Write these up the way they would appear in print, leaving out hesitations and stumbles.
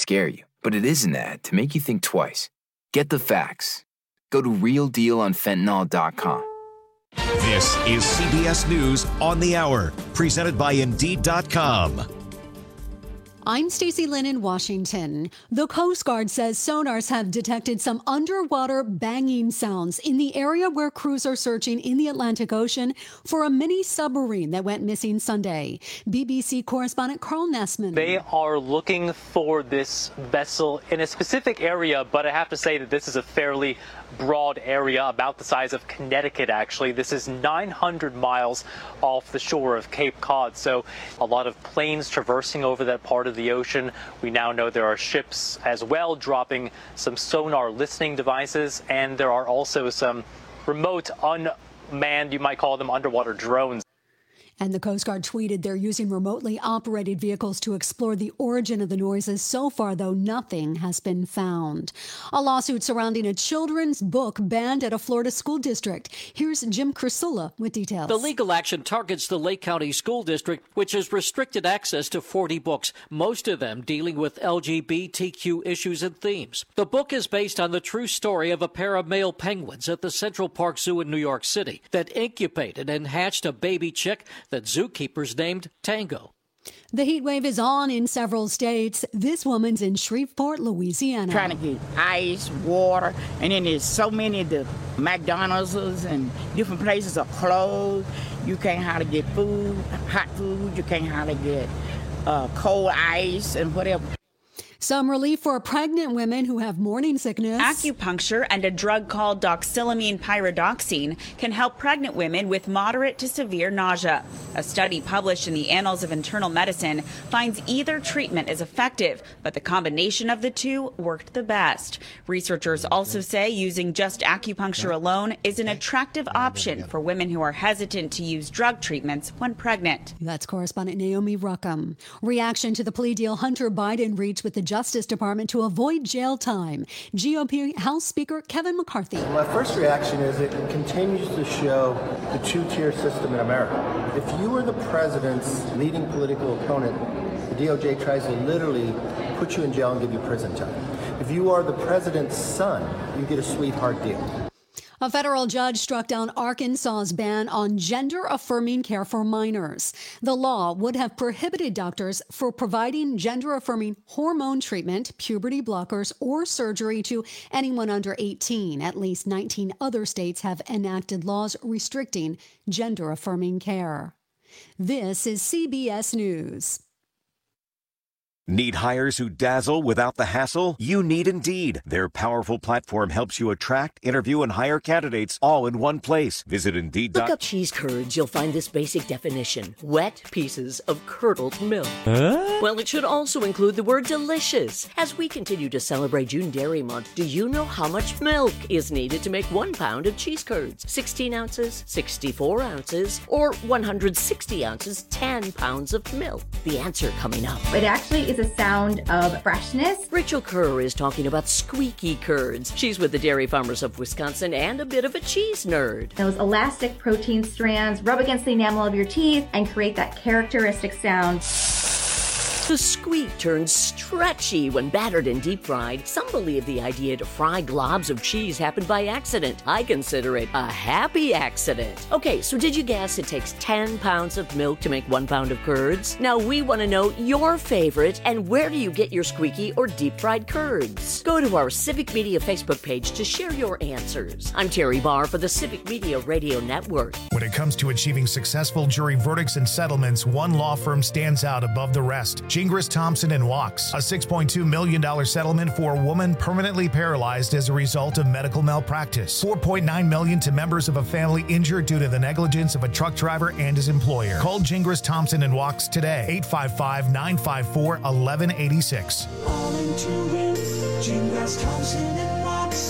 scare you, but it is an ad to make you think twice. Get the facts. Go to realdealonfentanyl.com. This is CBS News on the Hour, presented by Indeed.com. I'm Stacey Lynn in Washington. The Coast Guard says sonars have detected some underwater banging sounds in the area where crews are searching in the Atlantic Ocean for a mini submarine that went missing Sunday. BBC correspondent Carl Nessman. They are looking for this vessel in a specific area, but I have to say that this is a fairly broad area, about the size of Connecticut, actually. This is 900 miles off the shore of Cape Cod, so a lot of planes traversing over that part of the ocean. We now know there are ships as well dropping some sonar listening devices, and there are also some remote unmanned, you might call them underwater drones. And the Coast Guard tweeted they're using remotely operated vehicles to explore the origin of the noises. So far, though, nothing has been found. A lawsuit surrounding a children's book banned at a Florida school district. Here's Jim Crisula with details. The legal action targets the Lake County School District, which has restricted access to 40 books, most of them dealing with LGBTQ issues and themes. The book is based on the true story of a pair of male penguins at the Central Park Zoo in New York City that incubated and hatched a baby chick that zookeepers named Tango. The heat wave is on in several states. This woman's in Shreveport, Louisiana. Trying to get ice, water, and then there's so many of the McDonald's and different places are closed. You can't hardly get food, hot food. You can't hardly get cold ice and whatever. Some relief for pregnant women who have morning sickness. Acupuncture and a drug called doxylamine pyridoxine can help pregnant women with moderate to severe nausea. A study published in the Annals of Internal Medicine finds either treatment is effective, but the combination of the two worked the best. Researchers also say using just acupuncture alone is an attractive option for women who are hesitant to use drug treatments when pregnant. That's correspondent Naomi Ruckham. Reaction to the plea deal Hunter Biden reached with the Justice Department to avoid jail time. GOP House Speaker Kevin McCarthy. My first reaction is it continues to show the two-tier system in America. If you were the president's leading political opponent, the DOJ tries to literally put you in jail and give you prison time. If you are the president's son, you get a sweetheart deal. A federal judge struck down Arkansas's ban on gender-affirming care for minors. The law would have prohibited doctors from providing gender-affirming hormone treatment, puberty blockers, or surgery to anyone under 18. At least 19 other states have enacted laws restricting gender-affirming care. This is CBS News. Need hires who dazzle without the hassle? You need Indeed. Their powerful platform helps you attract, interview, and hire candidates all in one place. Visit Indeed. Look up cheese curds. You'll find this basic definition. Wet pieces of curdled milk. Well, it should also include the word delicious. As we continue to celebrate June Dairy Month, do you know how much milk is needed to make 1 pound of cheese curds? 16 ounces, 64 ounces, or 160 ounces, 10 pounds of milk? The answer coming up. It actually is a sound of freshness. Rachel Kerr is talking about squeaky curds. She's with the Dairy Farmers of Wisconsin and a bit of a cheese nerd. Those elastic protein strands rub against the enamel of your teeth and create that characteristic sound. The squeak turns stretchy when battered and deep fried. Some believe the idea to fry globs of cheese happened by accident. I consider it a happy accident. Okay, so did you guess it takes 10 pounds of milk to make 1 pound of curds? Now we want to know your favorite and where do you get your squeaky or deep fried curds? Go to our Civic Media Facebook page to share your answers. I'm Terry Barr for the Civic Media Radio Network. When it comes to achieving successful jury verdicts and settlements, one law firm stands out above the rest. Gingras, Thompson & Wachs, a $6.2 million settlement for a woman permanently paralyzed as a result of medical malpractice. $4.9 million to members of a family injured due to the negligence of a truck driver and his employer. Call Gingras, Thompson & Wachs today, 855-954-1186. All into it, Gingras, Thompson & Wachs,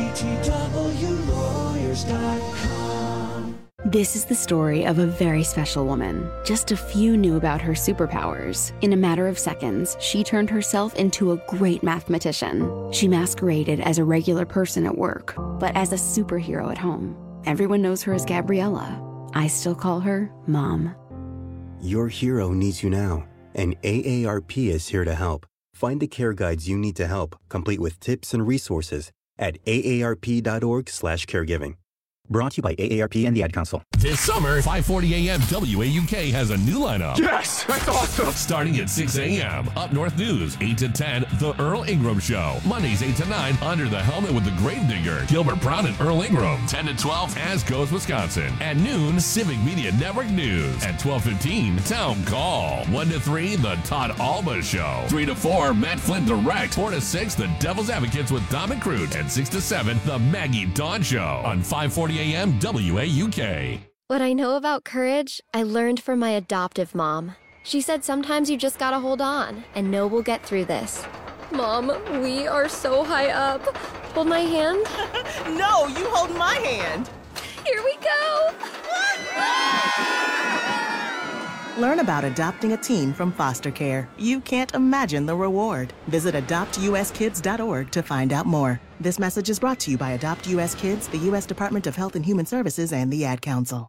GTWlawyers.com. This is the story of a very special woman. Just a few knew about her superpowers. In a matter of seconds, she turned herself into a great mathematician. She masqueraded as a regular person at work, but as a superhero at home. Everyone knows her as Gabriella. I still call her Mom. Your hero needs you now, and AARP is here to help. Find the care guides you need to help, complete with tips and resources at aarp.org/caregiving. Brought to you by AARP and the Ad Council. This summer, 5:40 a.m. WAUK has a new lineup. Yes, that's awesome. Starting at 6 a.m. Up North News, 8 to 10, The Earl Ingram Show. Mondays, 8 to 9, Under the Helmet with the Gravedigger, Gilbert Brown and Earl Ingram. 10 to 12, As Goes Wisconsin. At noon, Civic Media Network News. At 12:15, Town Call. 1 to 3, The Todd Alba Show. 3 to 4, Matt Flynn Direct. 4 to 6, The Devil's Advocates with Dom and Crute. And 6 to 7, The Maggie Dawn Show. On 5:40 a.m. WAUK. What I know about courage, I learned from my adoptive mom. She said sometimes you just gotta hold on and know we'll get through this. Mom, we are so high up. Hold my hand. No, you hold my hand. Here we go. Learn about adopting a teen from foster care. You can't imagine the reward. Visit adoptuskids.org to find out more. This message is brought to you by Adopt US Kids, the U.S. Department of Health and Human Services, and the Ad Council.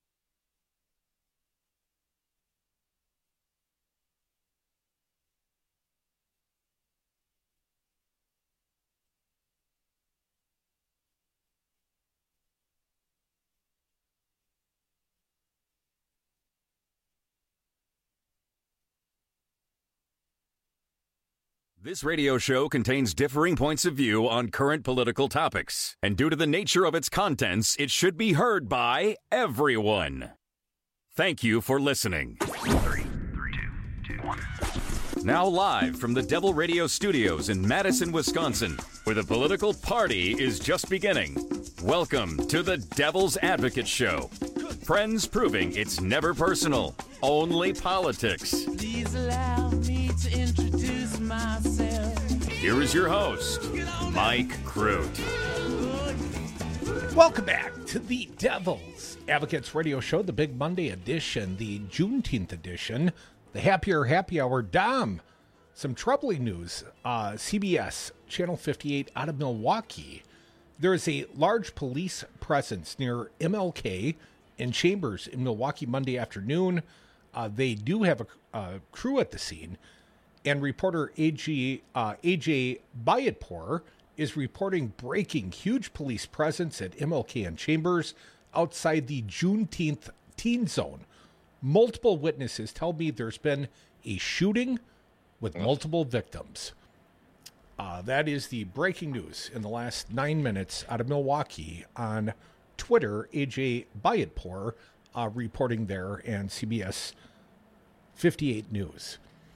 This radio show contains differing points of view on current political topics, and due to the nature of its contents, it should be heard by everyone. Thank you for listening. 3, 2, 1. Now live from the Devil Radio Studios in Madison, Wisconsin, where the political party is just beginning. Welcome to the Devil's Advocate Show. Friends proving it's never personal, only politics. Please allow me to introduce myself. Here is your host, Mike Crute. Welcome back to the Devil's Advocates Radio Show, the Big Monday edition, the Juneteenth edition, the Happier Happy Hour. Dom, some troubling news. CBS, Channel 58 out of Milwaukee. There is a large police presence near MLK and Chambers in Milwaukee Monday afternoon. They do have a crew at the scene. And reporter AJ Bayatpour is reporting breaking huge police presence at MLK and Chambers outside the Juneteenth teen zone. Multiple witnesses tell me there's been a shooting with multiple victims. That is the breaking news in the last 9 minutes out of Milwaukee on Twitter. AJ Bayatpour reporting there, and CBS 58 News.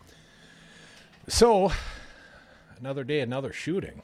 So, another day, another shooting.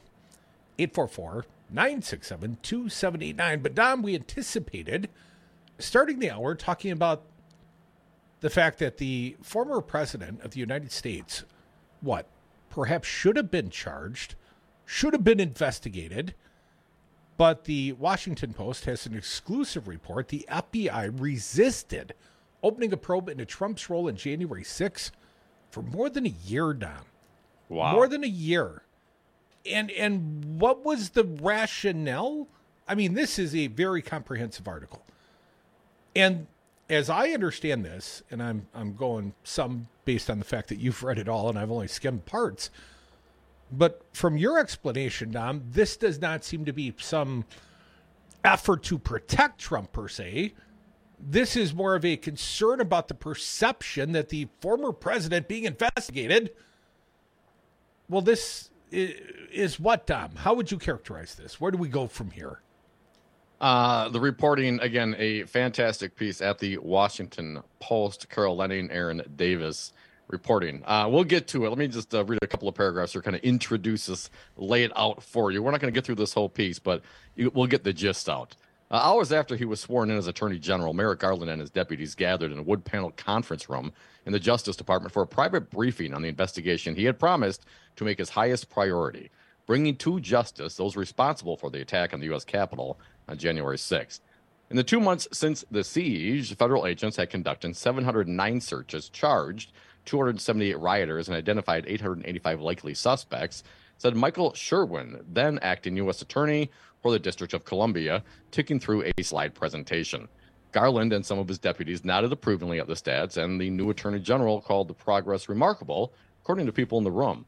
844-967-2789. But, Dom, we anticipated starting the hour talking about the fact that the former president of the United States, perhaps should have been charged, should have been investigated, but the Washington Post has an exclusive report. The FBI resisted opening a probe into Trump's role in January 6th for more than a year, Dom. Wow. More than a year. And what was the rationale? I mean, this is a very comprehensive article. And as I understand this, and I'm going some based on the fact that you've read it all and I've only skimmed parts, but from your explanation, Dom, this does not seem to be some effort to protect Trump per se. This is more of a concern about the perception that the former president being investigated. Well, this is what, Dom? How would you characterize this? Where do we go from here? The reporting, again, a fantastic piece at the Washington Post. Carol Lenning, Aaron Davis reporting. We'll get to it. Let me just read a couple of paragraphs here, kind of introduce this, lay it out for you. We're not going to get through this whole piece, but we'll get the gist out. Hours after he was sworn in as Attorney General, Merrick Garland and his deputies gathered in a wood panel conference room in the Justice Department for a private briefing on the investigation he had promised to make his highest priority, bringing to justice those responsible for the attack on the U.S. Capitol on January 6th. In the 2 months since the siege, federal agents had conducted 709 searches, charged 278 rioters, and identified 885 likely suspects, said Michael Sherwin, then acting U.S. Attorney for the District of Columbia, ticking through a slide presentation. Garland and some of his deputies nodded approvingly at the stats, and the new Attorney General called the progress remarkable, according to people in the room.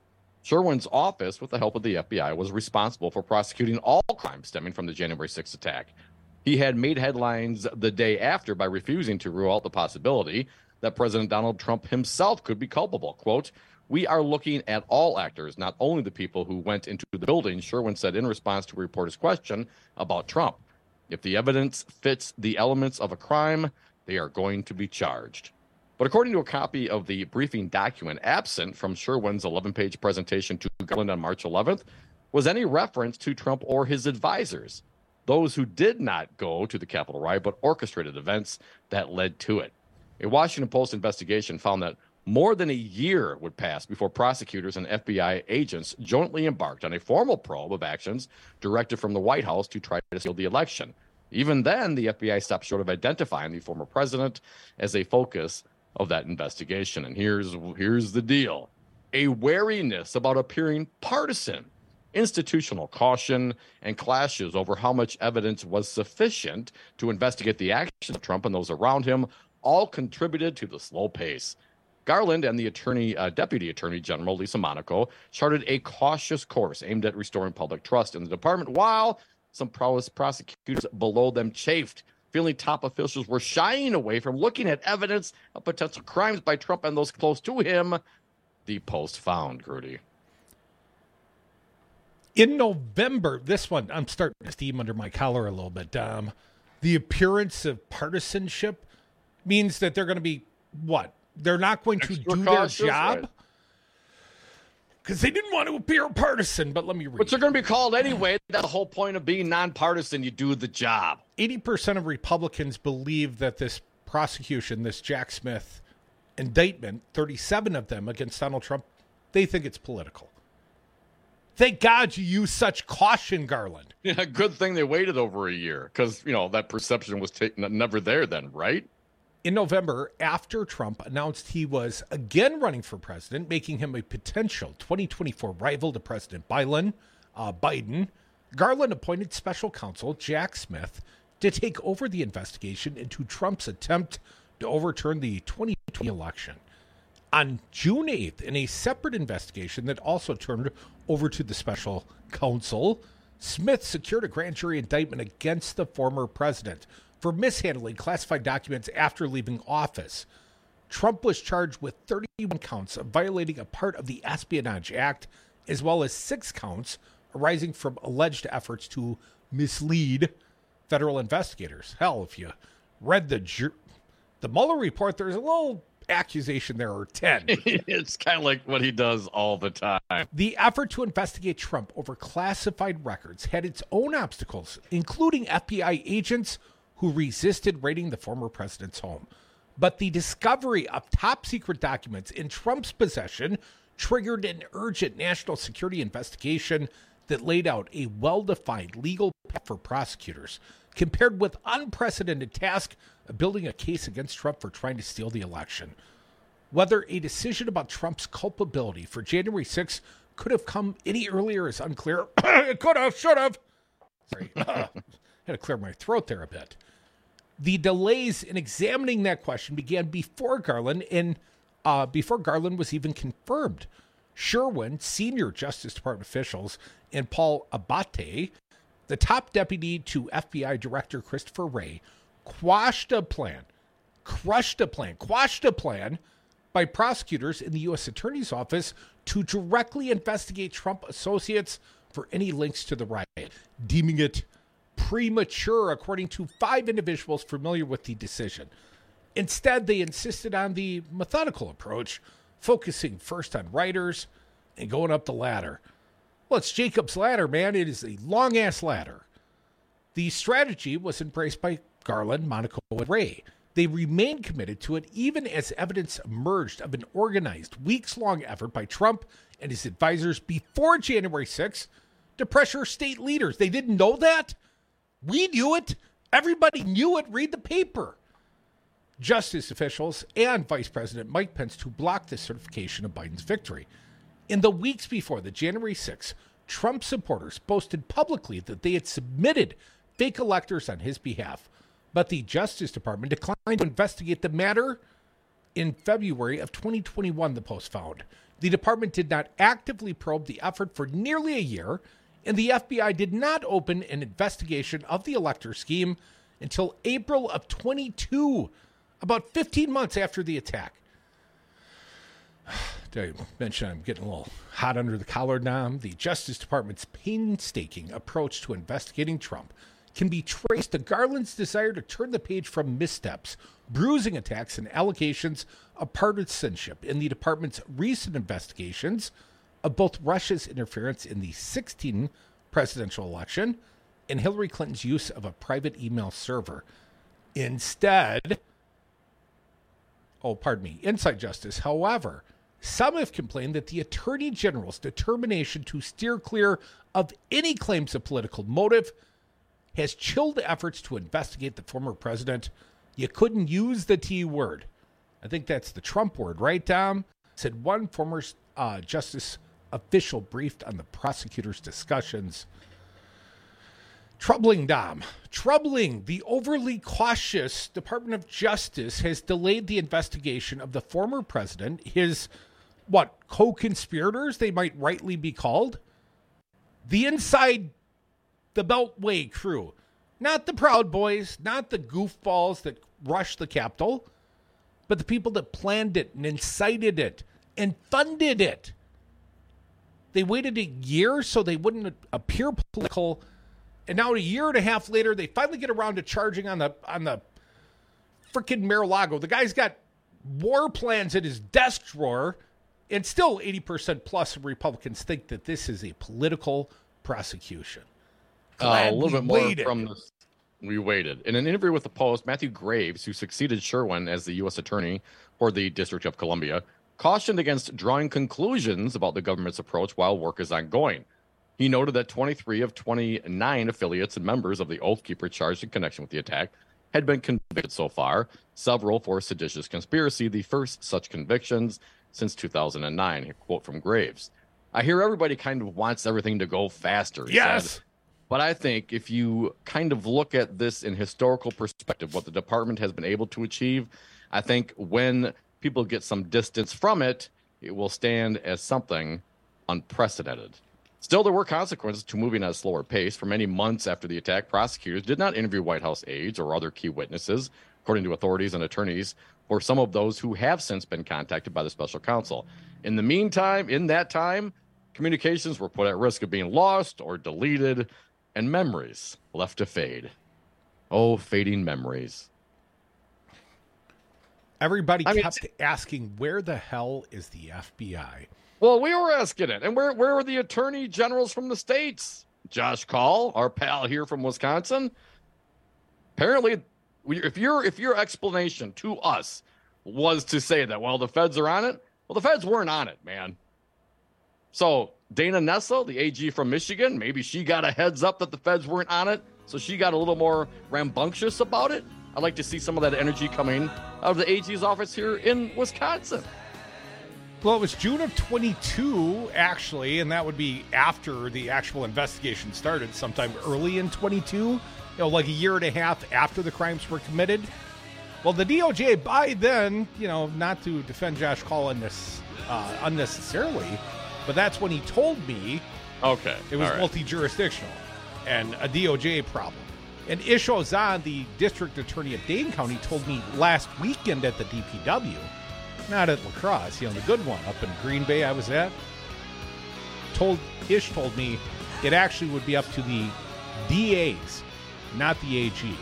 Sherwin's office, with the help of the FBI, was responsible for prosecuting all crimes stemming from the January 6th attack. He had made headlines the day after by refusing to rule out the possibility that President Donald Trump himself could be culpable. Quote, "We are looking at all actors, not only the people who went into the building," Sherwin said in response to a reporter's question about Trump. "If the evidence fits the elements of a crime, they are going to be charged." But according to a copy of the briefing document, absent from Sherwin's 11-page presentation to Garland on March 11th was any reference to Trump or his advisors, those who did not go to the Capitol riot but orchestrated events that led to it. A Washington Post investigation found that more than a year would pass before prosecutors and FBI agents jointly embarked on a formal probe of actions directed from the White House to try to steal the election. Even then, the FBI stopped short of identifying the former president as a focus of that investigation. And here's the deal. A wariness about appearing partisan, institutional caution, and clashes over how much evidence was sufficient to investigate the actions of Trump and those around him all contributed to the slow pace. Garland and the Deputy Attorney General, Lisa Monaco, charted a cautious course aimed at restoring public trust in the department, while some prosecutors below them chafed, feeling top officials were shying away from looking at evidence of potential crimes by Trump and those close to him, the Post found, Grudy. In November, this one, I'm starting to steam under my collar a little bit, Dom. The appearance of partisanship means that they're going to be, what? They're not going to do their job? Right. Because they didn't want to appear partisan, but let me read. But they're going to be called anyway. That's the whole point of being nonpartisan. You do the job. 80% of Republicans believe that this prosecution, this Jack Smith indictment, 37 of them against Donald Trump, they think it's political. Thank God you use such caution, Garland. Yeah, good thing they waited over a year because, that perception was never there then, right? In November, after Trump announced he was again running for president, making him a potential 2024 rival to President Biden, Garland appointed special counsel Jack Smith to take over the investigation into Trump's attempt to overturn the 2020 election. On June 8th, in a separate investigation that also turned over to the special counsel, Smith secured a grand jury indictment against the former president for mishandling classified documents after leaving office. Trump was charged with 31 counts of violating a part of the Espionage Act, as well as 6 counts arising from alleged efforts to mislead federal investigators. Hell, if you read the Mueller report, there's a little accusation there, or 10. It's kind of like what he does all the time. The effort to investigate Trump over classified records had its own obstacles, including FBI agents who resisted raiding the former president's home. But the discovery of top secret documents in Trump's possession triggered an urgent national security investigation that laid out a well-defined legal path for prosecutors, compared with unprecedented task of building a case against Trump for trying to steal the election. Whether a decision about Trump's culpability for January 6th could have come any earlier is unclear. It could have, should have. Sorry. Had to clear my throat there a bit. The delays in examining that question began before Garland was even confirmed. Sherwin, senior Justice Department officials, and Paul Abate, the top deputy to FBI Director Christopher Wray, quashed a plan by prosecutors in the U.S. Attorney's Office to directly investigate Trump associates for any links to the riot, deeming it premature, according to 5 individuals familiar with the decision. Instead, they insisted on the methodical approach, focusing first on writers and going up the ladder. Well, it's Jacob's ladder, man. It is a long-ass ladder. The strategy was embraced by Garland, Monaco, and Wray. They remained committed to it even as evidence emerged of an organized, weeks-long effort by Trump and his advisors before January 6th to pressure state leaders. They didn't know that? We knew it. Everybody knew it. Read the paper. Justice officials and Vice President Mike Pence to block the certification of Biden's victory. In the weeks before the January 6th, Trump supporters boasted publicly that they had submitted fake electors on his behalf, but the Justice Department declined to investigate the matter. In February of 2021, the Post found The department did not actively probe the effort for nearly a year, and the FBI did not open an investigation of the elector scheme until April of 22, about 15 months after the attack. Did I mention I'm getting a little hot under the collar now? The Justice Department's painstaking approach to investigating Trump can be traced to Garland's desire to turn the page from missteps, bruising attacks, and allegations of partisanship in the department's recent investigations of both Russia's interference in the 2016 presidential election and Hillary Clinton's use of a private email server. Inside Justice, however, some have complained that the Attorney General's determination to steer clear of any claims of political motive has chilled efforts to investigate the former president. You couldn't use the T word. I think that's the Trump word, right, Dom? Said one former justice official briefed on the prosecutor's discussions. Troubling, Dom. Troubling. The overly cautious Department of Justice has delayed the investigation of the former president, his, co-conspirators, they might rightly be called? The inside the Beltway crew. Not the Proud Boys, not the goofballs that rushed the Capitol, but the people that planned it and incited it and funded it. They waited a year so they wouldn't appear political, and now a year and a half later, they finally get around to charging on the freaking Mar-a-Lago. The guy's got war plans in his desk drawer, and still 80% plus of Republicans think that this is a political prosecution. A little bit more from this. We waited. In an interview with the Post, Matthew Graves, who succeeded Sherwin as the U.S. Attorney for the District of Columbia, cautioned against drawing conclusions about the government's approach while work is ongoing. He noted that 23 of 29 affiliates and members of the Oath Keeper charged in connection with the attack had been convicted so far, several for seditious conspiracy, the first such convictions since 2009. A quote from Graves. I hear everybody kind of wants everything to go faster. Yes. Said. But I think if you kind of look at this in historical perspective, what the department has been able to achieve, I think when people get some distance from it, it will stand as something unprecedented. Still, there were consequences to moving at a slower pace. For many months after the attack, prosecutors did not interview White House aides or other key witnesses, according to authorities and attorneys, for some of those who have since been contacted by the special counsel. In the meantime, in that time, communications were put at risk of being lost or deleted, and memories left to fade. Oh, fading memories. Everybody kept asking, where the hell is the FBI? Well, we were asking it. And where are the attorney generals from the states? Josh Kaul, our pal here from Wisconsin. Apparently, if your explanation to us was to say that, well, the feds are on it, well, the feds weren't on it, man. So Dana Nessel, the AG from Michigan, maybe she got a heads up that the feds weren't on it, so she got a little more rambunctious about it. I'd like to see some of that energy coming out of the AG's office here in Wisconsin. Well, it was June of 22, actually, and that would be after the actual investigation started, sometime early in 22, like a year and a half after the crimes were committed. Well, the DOJ, by then, not to defend Josh Kaul unnecessarily, but that's when he told me it was multi-jurisdictional and a DOJ problem. And Ish Ozan, the district attorney of Dane County, told me last weekend at the DPW, not at La Crosse, the good one up in Green Bay I was at, Ish told me it actually would be up to the DAs, not the AG.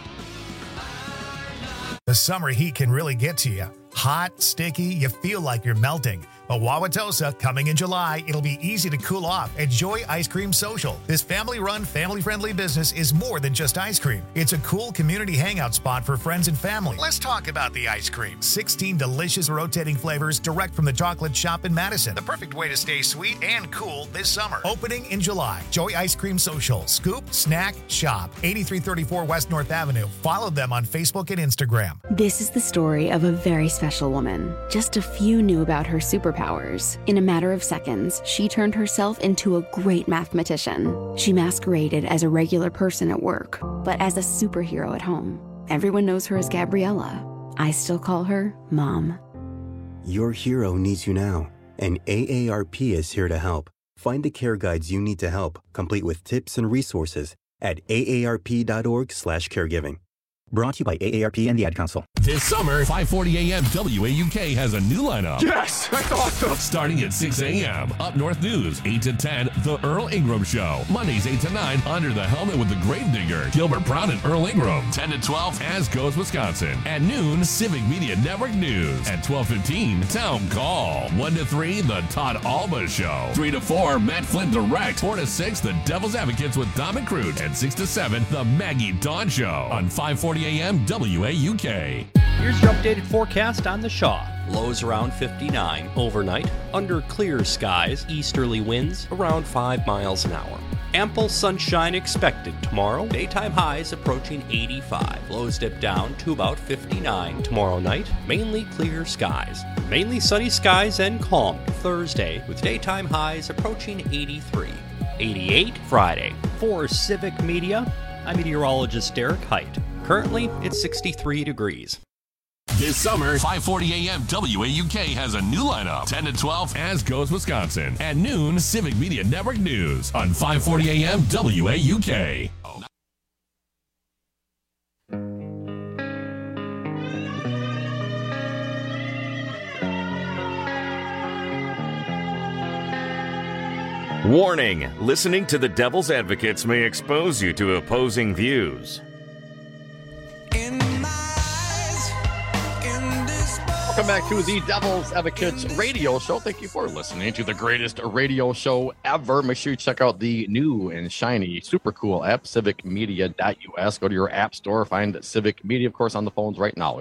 The summer heat can really get to you. Hot, sticky, you feel like you're melting. But Wauwatosa, coming in July, it'll be easy to cool off at Joy Ice Cream Social. This family-run, family-friendly business is more than just ice cream. It's a cool community hangout spot for friends and family. Let's talk about the ice cream. 16 delicious rotating flavors direct from the chocolate shop in Madison. The perfect way to stay sweet and cool this summer. Opening in July. Joy Ice Cream Social. Scoop, snack, shop. 8334 West North Avenue. Follow them on Facebook and Instagram. This is the story of a very special woman. Just a few knew about her superpowers. In a matter of seconds, she turned herself into a great mathematician. She masqueraded as a regular person at work, but as a superhero at home. Everyone knows her as Gabriella. I still call her Mom. Your hero needs you now. and AARP is here to help. Find the care guides you need to help, complete with tips and resources at aarp.org/caregiving. Brought to you by AARP and the Ad Council. This summer, 540 AM WAUK has a new lineup. Yes, that's awesome. Starting at 6 a.m. Up North News, 8 to 10, The Earl Ingram Show. Mondays, 8 to 9, Under the Helmet with the Gravedigger, Gilbert Brown and Earl Ingram. 10 to 12, As Goes Wisconsin. At noon, Civic Media Network News. At 12:15, Town Call. 1 to 3, The Todd Alba Show. 3 to 4, Matt Flynn Direct. 4 to 6, The Devil's Advocates with Dom and Crute. And 6 to 7, The Maggie Dawn Show on 540 AM WAUK. Here's your updated forecast on the Shaw. Lows around 59 overnight, under clear skies, easterly winds around 5 miles an hour. Ample sunshine expected tomorrow. Daytime highs approaching 85. Lows dip down to about 59 tomorrow night. Mainly clear skies. Mainly sunny skies and calm Thursday with daytime highs approaching 83. 88 Friday. For Civic Media, I'm meteorologist Derek Height. Currently, it's 63 degrees. This summer, 540 AM WAUK has a new lineup. 10 to 12, As Goes Wisconsin. At noon, Civic Media Network News on 540 AM WAUK. Warning, listening to the Devil's Advocates may expose you to opposing views. Welcome back to the Devil's Advocates radio show. Thank you for listening to the greatest radio show ever. Make sure you check out the new and shiny, super cool app, civicmedia.us. Go to your app store, find Civic Media, of course, on the phones right now,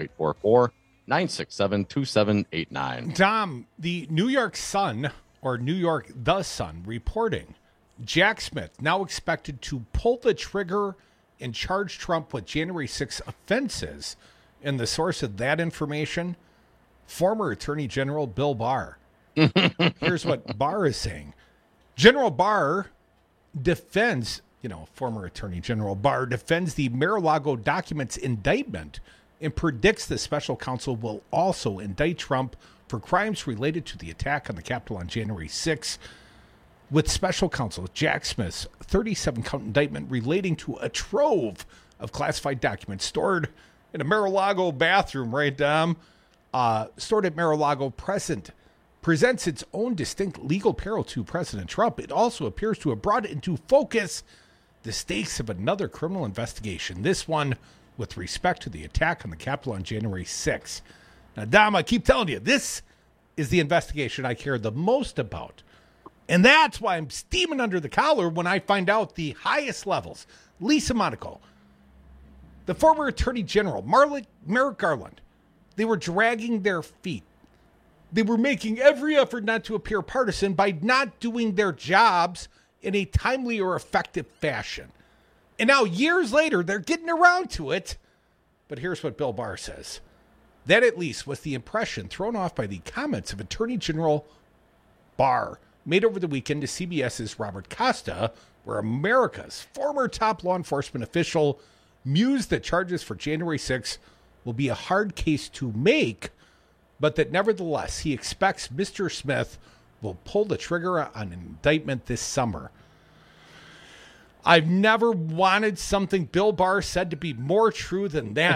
844-967-2789. Dom, the New York Sun, or New York The Sun, reporting Jack Smith now expected to pull the trigger and charge Trump with January 6 offenses. And the source of that information, former Attorney General Bill Barr. Here's what Barr is saying. General Barr defends, former Attorney General Barr defends the Mar-a-Lago documents indictment and predicts the special counsel will also indict Trump for crimes related to the attack on the Capitol on January 6, with special counsel Jack Smith's 37-count indictment relating to a trove of classified documents stored in a Mar-a-Lago bathroom, right, Dom? Stored at Mar-a-Lago presents its own distinct legal peril to President Trump. It also appears to have brought into focus the stakes of another criminal investigation, this one with respect to the attack on the Capitol on January 6. Now, Dom, I keep telling you, this is the investigation I care the most about. And that's why I'm steaming under the collar when I find out the highest levels. Lisa Monaco, the former Attorney General, Merrick Garland, they were dragging their feet. They were making every effort not to appear partisan by not doing their jobs in a timely or effective fashion. And now, years later, they're getting around to it. But here's what Bill Barr says. That, at least, was the impression thrown off by the comments of Attorney General Barr made over the weekend to CBS's Robert Costa, where America's former top law enforcement official mused that charges for January 6 will be a hard case to make, but that nevertheless he expects Mr. Smith will pull the trigger on an indictment this summer. I've never wanted something Bill Barr said to be more true than that,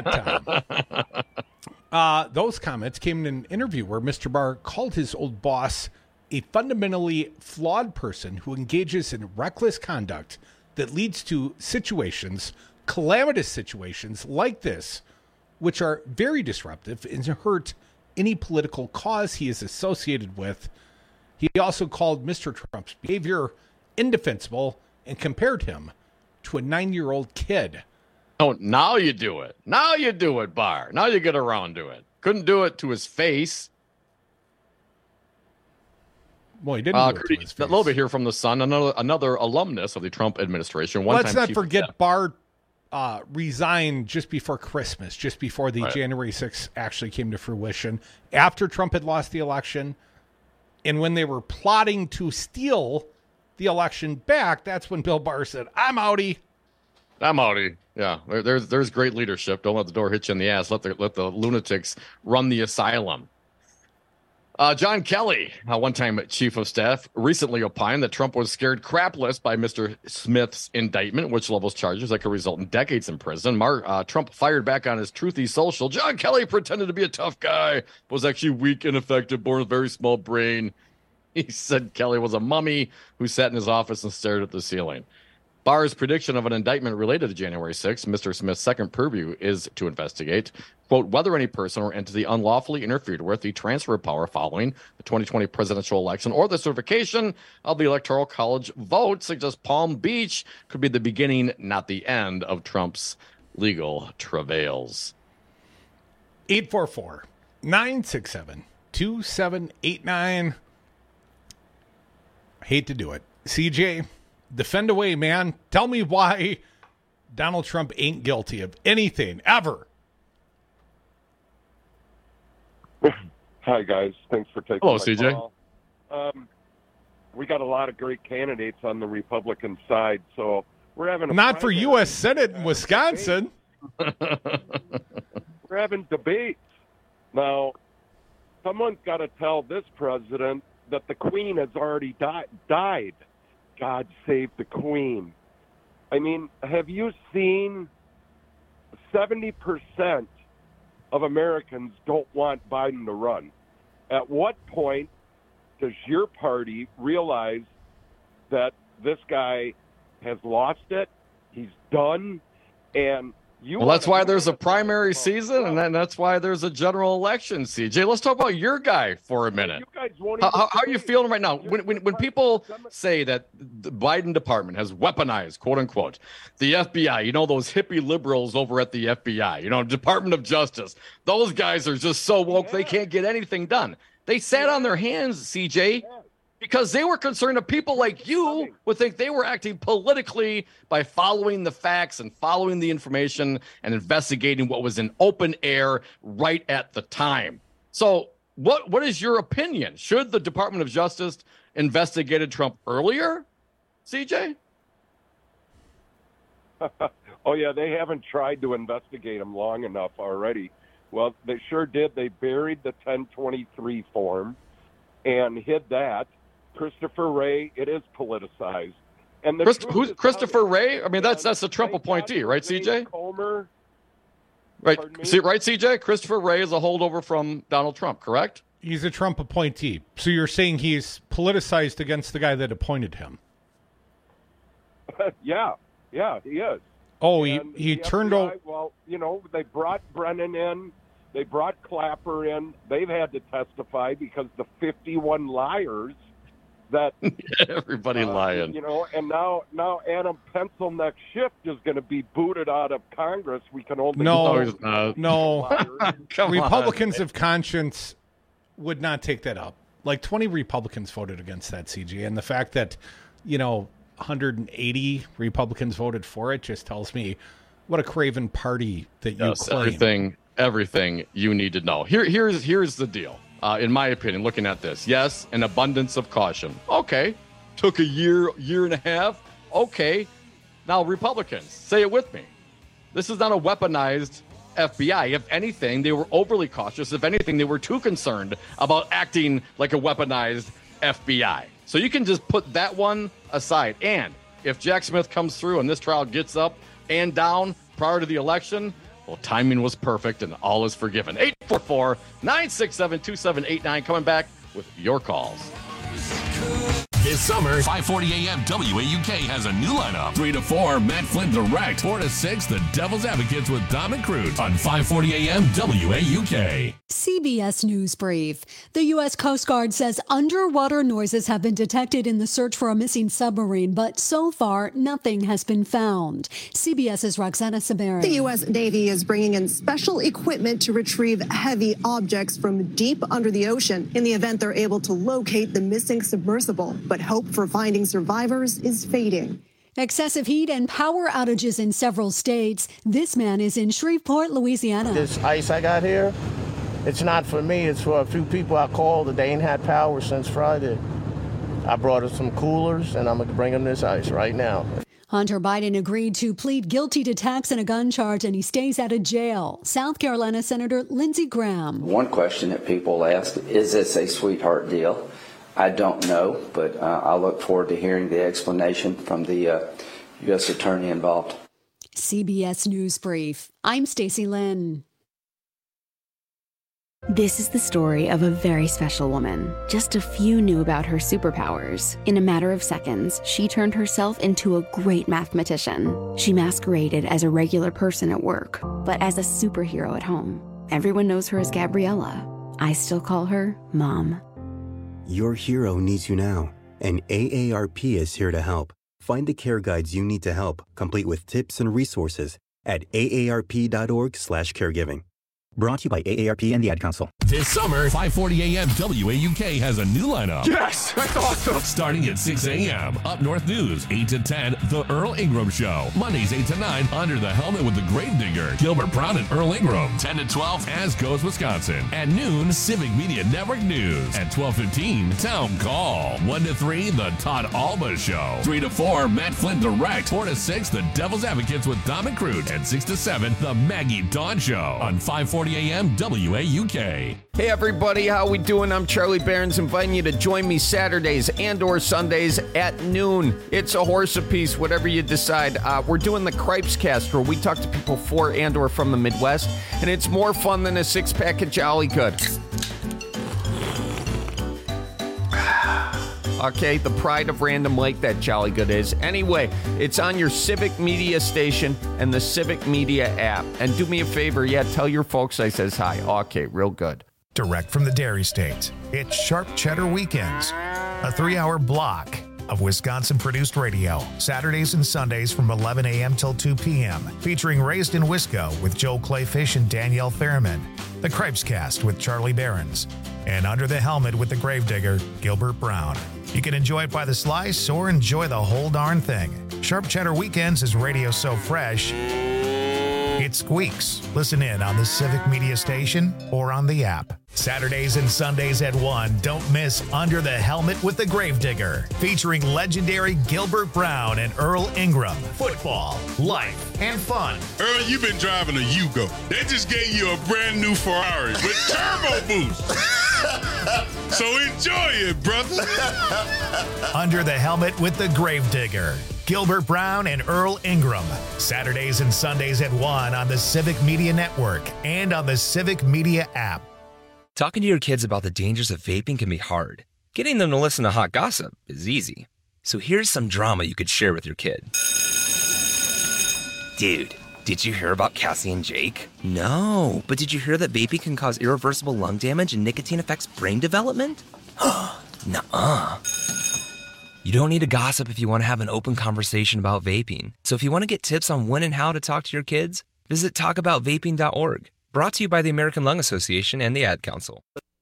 Tom. Those comments came in an interview where Mr. Barr called his old boss a fundamentally flawed person who engages in reckless conduct that leads to situations, calamitous situations like this, which are very disruptive and hurt any political cause he is associated with. He also called Mr. Trump's behavior indefensible and compared him to a 9-year-old kid. Oh, now you do it. Now you do it, Barr. Now you get around to it. Couldn't do it to his face. Well, he didn't do it to his face. A little bit here from the Sun, another alumnus of the Trump administration. Let's not forget Barr resigned just before Christmas, just before the January 6th actually came to fruition, after Trump had lost the election. And when they were plotting to steal the election back, that's when Bill Barr said, I'm outie. Yeah, there's great leadership. Don't let the door hit you in the ass. Let the lunatics run the asylum. John Kelly, one-time chief of staff, recently opined that Trump was scared crapless by Mr. Smith's indictment, which levels charges that could result in decades in prison. Trump fired back on his Truthy Social. John Kelly pretended to be a tough guy, but was actually weak, ineffective, born with a very small brain. He said Kelly was a mummy who sat in his office and stared at the ceiling. Barr's prediction of an indictment related to January 6th, Mr. Smith's second purview is to investigate, quote, whether any person or entity unlawfully interfered with the transfer of power following the 2020 presidential election or the certification of the Electoral College vote. Suggests Palm Beach could be the beginning, not the end, of Trump's legal travails. 844-967-2789. Hate to do it. CJ, defend away, man. Tell me why Donald Trump ain't guilty of anything, ever. Hi, guys. Thanks for taking Hello, my CJ. call. We got a lot of great candidates on the Republican side, so we're having Not for U.S. Senate in Wisconsin. We're having debates. Now, someone's got to tell this president that the Queen has already died. God save the Queen. I mean, have you seen 70% of Americans don't want Biden to run? At what point does your party realize that this guy has lost it? He's done, and well, that's why there's a primary season, and then that's why there's a general election, CJ. Let's talk about your guy for a minute. How are you feeling right now? When people say that the Biden department has weaponized, quote unquote, the FBI, you know, those hippie liberals over at the FBI, you know, Department of Justice, those guys are just so woke they can't get anything done. They sat on their hands, CJ, because they were concerned that people like you would think they were acting politically by following the facts and following the information and investigating what was in open air right at the time. So what is your opinion? Should the Department of Justice investigated Trump earlier, CJ? Oh, yeah, they haven't tried to investigate him long enough already. Well, they sure did. They buried the 1023 form and hid that. Christopher Wray, it is politicized. And who's Christopher Wray? I mean, that's the Trump appointee, right, CJ? Comer. Right, right, CJ? Christopher Wray is a holdover from Donald Trump, correct? He's a Trump appointee. So you're saying he's politicized against the guy that appointed him? Yeah, he is. Oh, he turned out. Well, you know, they brought Brennan in. They brought Clapper in. They've had to testify because the 51 liars that everybody lying. You know, and now Adam Pencil Schiff is going to be booted out of Congress. We can only no. Republicans of conscience would not take that up. Like 20 Republicans voted against that, CG, and the fact that 180 Republicans voted for it just tells me what a craven party that you claim. Everything you need to know. Here's the deal. In my opinion, looking at this, yes, an abundance of caution. Okay, took a year and a half. Okay, now Republicans, say it with me. This is not a weaponized FBI. If anything, they were overly cautious. If anything, they were too concerned about acting like a weaponized FBI. So you can just put that one aside. And if Jack Smith comes through and this trial gets up and down prior to the election, well, timing was perfect and all is forgiven. 844-967-2789. Coming back with your calls. This summer, 540 AM WAUK has a new lineup. 3 to 4, Matt Flynn Direct. 4 to 6, The Devil's Advocates with Dom and Cruz on 540 AM WAUK. CBS News Brief. The U.S. Coast Guard says underwater noises have been detected in the search for a missing submarine, but so far, nothing has been found. CBS's Roxana Saberi. The U.S. Navy is bringing in special equipment to retrieve heavy objects from deep under the ocean in the event they're able to locate the missing submersible. But hope for finding survivors is fading. Excessive heat and power outages in several states. This man is in Shreveport, Louisiana. This ice I got here, it's not for me. It's for a few people I called that they ain't had power since Friday. I brought us some coolers, and I'm going to bring them this ice right now. Hunter Biden agreed to plead guilty to tax and a gun charge, and he stays out of jail. South Carolina Senator Lindsey Graham. One question that people ask, is this a sweetheart deal? I don't know, but I look forward to hearing the explanation from the U.S. attorney involved. CBS News Brief. I'm Stacey Lynn. This is the story of a very special woman. Just a few knew about her superpowers. In a matter of seconds, she turned herself into a great mathematician. She masqueraded as a regular person at work, but as a superhero at home. Everyone knows her as Gabriella. I still call her Mom. Your hero needs you now, and AARP is here to help. Find the care guides you need to help, complete with tips and resources at aarp.org/caregiving. Brought to you by AARP and the Ad Council. This summer, 5:40 a.m. WAUK has a new lineup. Yes, that's awesome. Starting at 6 a.m. Up North News, 8 to 10, The Earl Ingram Show. Mondays, 8 to 9, Under the Helmet with the Gravedigger, Gilbert Brown and Earl Ingram. 10 to 12, As Goes Wisconsin. At noon, Civic Media Network News. At 12:15, Town Call. 1 to 3, The Todd Alba Show. 3 to 4, Matt Flynn Direct. 4 to 6, The Devil's Advocates with Dom and Crute. And 6 to 7, The Maggie Dawn Show on 5:40 a.m. WAUK. Hey everybody, how we doing? I'm Charlie Behrens, inviting you to join me Saturdays and or Sundays at noon. It's a horse apiece, whatever you decide. We're doing the Cripes Cast, where we talk to people for and or from the Midwest, and it's more fun than a six-pack of Jolly Good. Okay, the pride of Random Lake, that Jolly Good is. Anyway, it's on your Civic Media station and the Civic Media app. And do me a favor, tell your folks I says hi. Okay, real good. Direct from the Dairy State, it's Sharp Cheddar Weekends, a 3-hour block of Wisconsin-produced radio, Saturdays and Sundays from 11 a.m. till 2 p.m., featuring Raised in Wisco with Joel Clayfish and Danielle Fairman, the Cripes Cast with Charlie Behrens, and Under the Helmet with the Gravedigger, Gilbert Brown. You can enjoy it by the slice or enjoy the whole darn thing. Sharp Cheddar Weekends is radio so fresh, it squeaks. Listen in on the Civic Media station or on the app. Saturdays and Sundays at 1, don't miss Under the Helmet with the Gravedigger, featuring legendary Gilbert Brown and Earl Ingram. Football, life, and fun. Earl, you've been driving a Yugo. They just gave you a brand new Ferrari with turbo boost. So enjoy it, brother. Under the Helmet with the Gravedigger. Gilbert Brown and Earl Ingram. Saturdays and Sundays at 1 on the Civic Media Network and on the Civic Media app. Talking to your kids about the dangers of vaping can be hard. Getting them to listen to hot gossip is easy. So here's some drama you could share with your kid. Dude, did you hear about Cassie and Jake? No, but did you hear that vaping can cause irreversible lung damage and nicotine affects brain development? Nuh-uh. You don't need to gossip if you want to have an open conversation about vaping. So if you want to get tips on when and how to talk to your kids, visit talkaboutvaping.org. Brought to you by the American Lung Association and the Ad Council.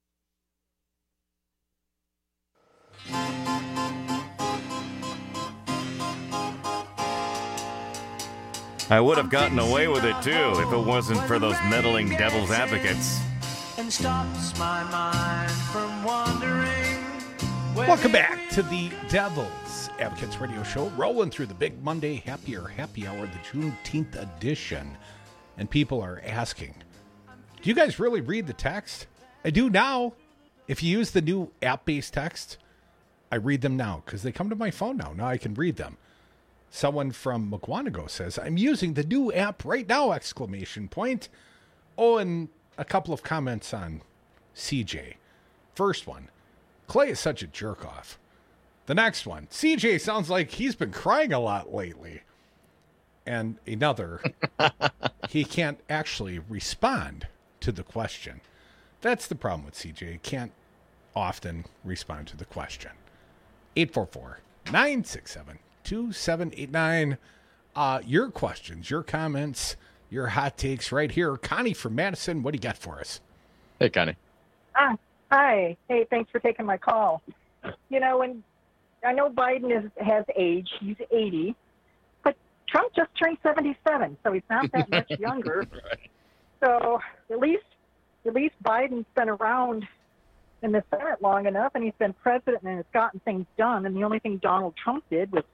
I would have gotten away with it, too, if it wasn't for those meddling devil's advocates. And stops my mind from wandering. Welcome back to the Devil's Advocates Radio Show, rolling through the big Monday Happy Hour, the Juneteenth edition. And people are asking, do you guys really read the text? I do now. If you use the new app-based text, I read them now because they come to my phone now. Now I can read them. Someone from McWanago says, I'm using the new app right now, ! Oh, and a couple of comments on CJ. First one, Clay is such a jerk-off. The next one, CJ sounds like he's been crying a lot lately. And another, he can't actually respond to the question. That's the problem with CJ. He can't often respond to the question. 844-967-2789. Your questions, your comments, your hot takes right here. Connie from Madison, what do you got for us? Hey, Connie. Hi. Hey, thanks for taking my call. You know, when I know Biden has age, he's 80, but Trump just turned 77, so he's not that much younger. Right. So at least Biden's been around in the Senate long enough, and he's been president and has gotten things done. And the only thing Donald Trump did was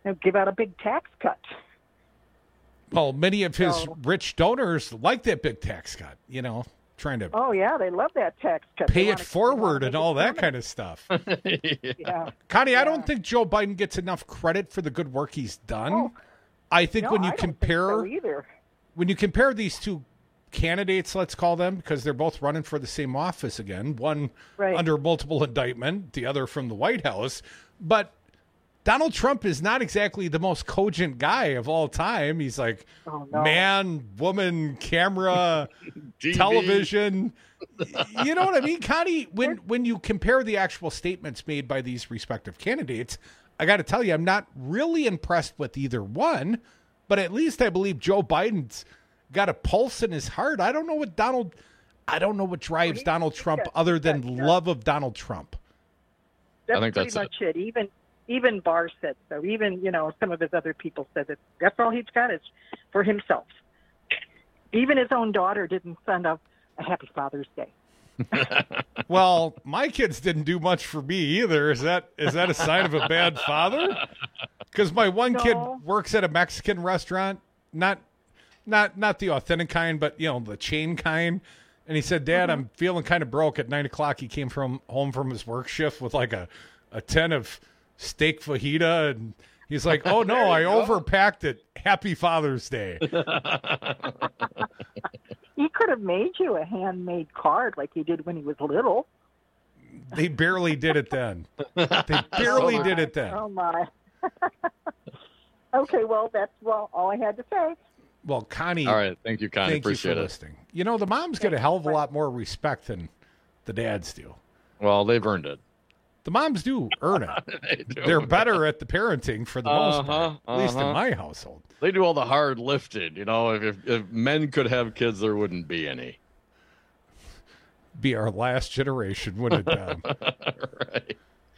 give out a big tax cut. Well, many of his rich donors like that big tax cut, trying to Oh, yeah, they love that tax cut. pay it forward and all that kind of stuff. Yeah. Connie, I don't think Joe Biden gets enough credit for the good work he's done. Oh. I think No, when you I don't think compare so either. when you compare these two candidates, let's call them, because they're both running for the same office again, one Right. under multiple indictment, the other from the White House. But Donald Trump is not exactly the most cogent guy of all time. He's like man, woman, camera, TV. television. You know what I mean, Connie? When you compare the actual statements made by these respective candidates, I got to tell you, I'm not really impressed with either one, but at least I believe Joe Biden's got a pulse in his heart. I don't know what drives Donald Trump other than love of Donald Trump. That's I think pretty that's much it. Even Barr said so. Even, some of his other people said that that's all he's got is for himself. Even his own daughter didn't send a Happy Father's Day. Well, my kids didn't do much for me either. Is that a sign of a bad father? Because my one kid works at a Mexican restaurant, not the authentic kind, but the chain kind. And he said, "Dad, I'm feeling kind of broke." At 9:00, he came home from his work shift with like a 10 of steak fajita, and he's like, "Oh no, I overpacked it. Happy Father's Day." He could have made you a handmade card like he did when he was little. They barely did it then. They barely did it then. Oh my. Okay, well that's all I had to say. Well, Connie. All right, thank you, Connie. Appreciate you for it. listening. The moms get a hell of a lot more respect than the dads do. Well, they've earned it. The moms do earn it. They're better at the parenting for the most part, at least in my household. They do all the hard lifting. If men could have kids, there wouldn't be any. Be our last generation, wouldn't it, Dom? Right.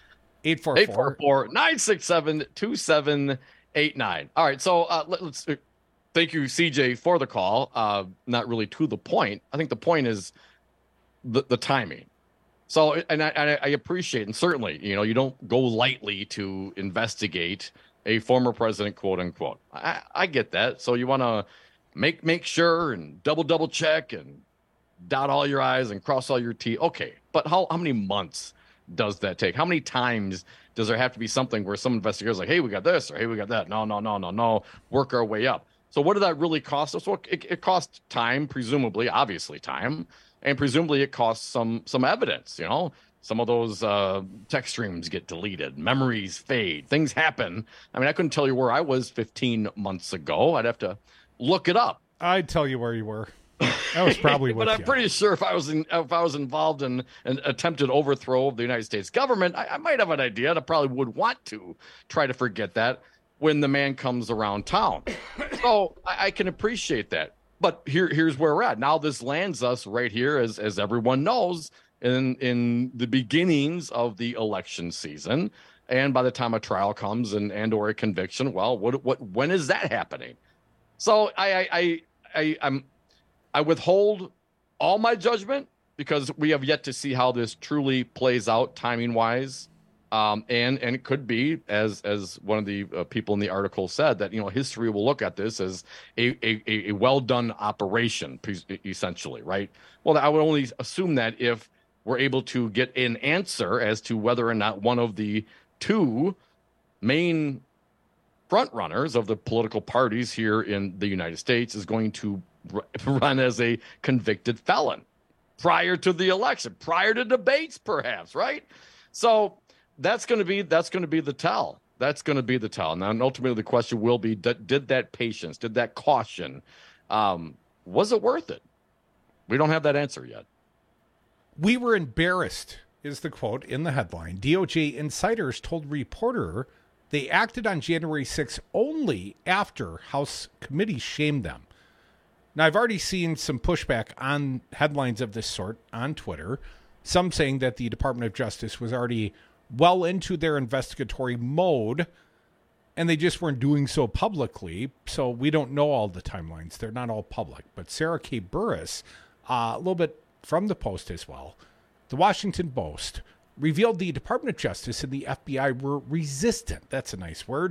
844-967-2789. All right, so let's thank you, CJ, for the call. Not really to the point. I think the point is the timing. So, and I appreciate, and certainly, you don't go lightly to investigate a former president, quote unquote. I get that. So you want to make sure and double check and dot all your I's and cross all your T's. Okay, but how many months does that take? How many times does there have to be something where some investigator's like, hey, we got this, or hey, we got that? No, work our way up. So what did that really cost us? Well, it cost time, presumably, obviously time. And presumably it costs some evidence, Some of those text streams get deleted, memories fade, things happen. I mean, I couldn't tell you where I was 15 months ago. I'd have to look it up. I'd tell you where you were. I was probably with but I'm pretty sure if I was involved in an attempted overthrow of the United States government, I might have an idea, and I probably would want to try to forget that when the man comes around town. So I can appreciate that. But here's where we're at. Now this lands us right here, as everyone knows, in the beginnings of the election season. And by the time a trial comes and or a conviction, well, when is that happening? So I withhold all my judgment because we have yet to see how this truly plays out timing wise. And it could be, as one of the people in the article said, that history will look at this as a well done operation, essentially, right? Well, I would only assume that if we're able to get an answer as to whether or not one of the two main front runners of the political parties here in the United States is going to run as a convicted felon prior to the election, prior to debates, perhaps, right? So that's going to be the tell. That's going to be the tell. Now, and ultimately, the question will be: did that patience, did that caution, was it worth it? We don't have that answer yet. We were embarrassed, is the quote in the headline. DOJ insiders told Reporter they acted on January 6th only after House committees shamed them. Now, I've already seen some pushback on headlines of this sort on Twitter. Some saying that the Department of Justice was already well into their investigatory mode, and they just weren't doing so publicly, so we don't know all the timelines. They're not all public. But Sarah K. Burris, a little bit from the Post as well, the Washington Post, revealed the Department of Justice and the FBI were resistant, that's a nice word,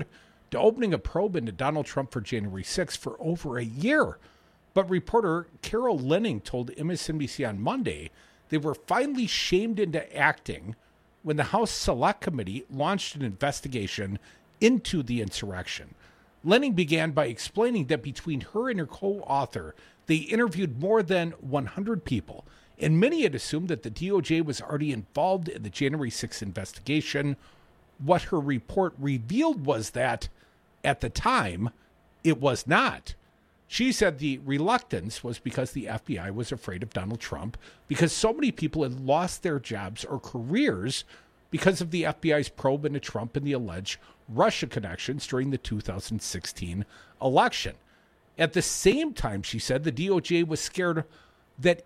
to opening a probe into Donald Trump for January 6th for over a year. But reporter Carol Leonnig told MSNBC on Monday they were finally shamed into acting when the House Select Committee launched an investigation into the insurrection. Leonnig began by explaining that between her and her co-author, they interviewed more than 100 people, and many had assumed that the DOJ was already involved in the January 6th investigation. What her report revealed was that, at the time, it was not. She said the reluctance was because the FBI was afraid of Donald Trump, because so many people had lost their jobs or careers because of the FBI's probe into Trump and the alleged Russia connections during the 2016 election. At the same time, she said the DOJ was scared that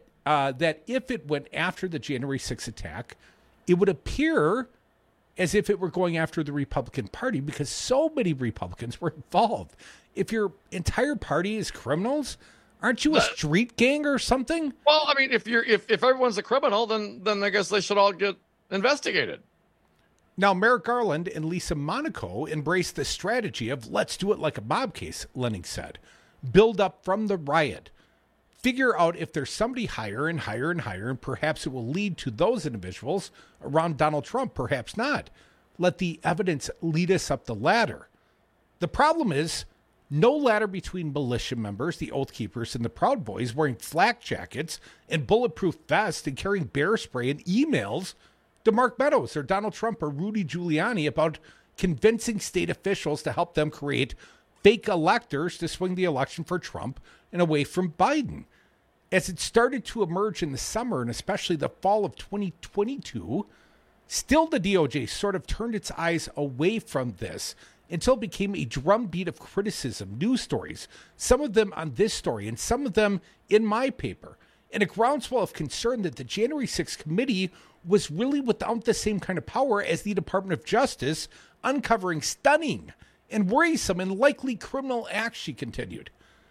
if it went after the January 6th attack, it would appear as if it were going after the Republican Party because so many Republicans were involved. If your entire party is criminals, aren't you a street gang or something? Well, I mean, if everyone's a criminal, then I guess they should all get investigated. Now, Merrick Garland and Lisa Monaco embraced the strategy of let's do it like a mob case, Leonnig said. Build up from the riot. Figure out if there's somebody higher and higher and higher, and perhaps it will lead to those individuals around Donald Trump, perhaps not. Let the evidence lead us up the ladder. The problem is no ladder between militia members, the Oath Keepers, and the Proud Boys wearing flak jackets and bulletproof vests and carrying bear spray and emails to Mark Meadows or Donald Trump or Rudy Giuliani about convincing state officials to help them create fake electors to swing the election for Trump and away from Biden. As it started to emerge in the summer and especially the fall of 2022, still the DOJ sort of turned its eyes away from this until it became a drumbeat of criticism, news stories, some of them on this story and some of them in my paper, and a groundswell of concern that the January 6th committee was really without the same kind of power as the Department of Justice, uncovering stunning and worrisome and likely criminal acts, she continued.